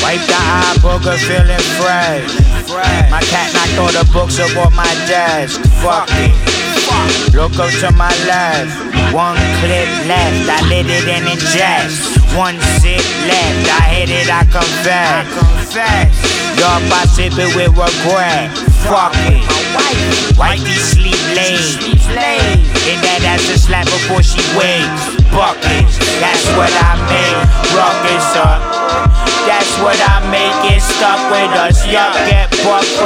Wipe the eye booger, feeling fresh. My cat knocked all the books up off my desk. Fuck it. Look up to my left. One clip left, I lit it and ingest. One sip left, I hit it, I confess. Yup, I sip it with regret. Fuck it. Wifey sleep late. Hit that ass a slap before she wakes. Buckets, that's what I make. Ruckus up. That's what I make. It stuck with us. Yup, get bucked.